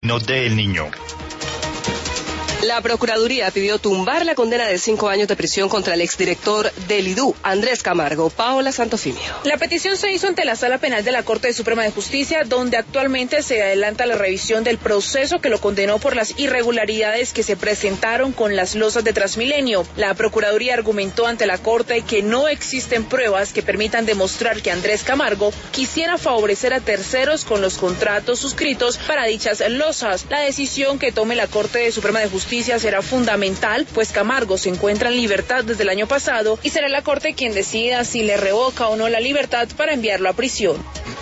del niño. La Procuraduría pidió tumbar la condena de 5 años de prisión contra el exdirector del IDU, Andrés Camargo. Paola Santofimio. La petición se hizo ante la Sala Penal de la Corte Suprema de Justicia, donde actualmente se adelanta la revisión del proceso que lo condenó por las irregularidades que se presentaron con las losas de Transmilenio. La Procuraduría argumentó ante la Corte que no existen pruebas que permitan demostrar que Andrés Camargo quisiera favorecer a terceros con los contratos suscritos para dichas losas. La decisión que tome la Corte Suprema de Justicia será fundamental, pues Camargo se encuentra en libertad desde el año pasado y será la Corte quien decida si le revoca o no la libertad para enviarlo a prisión.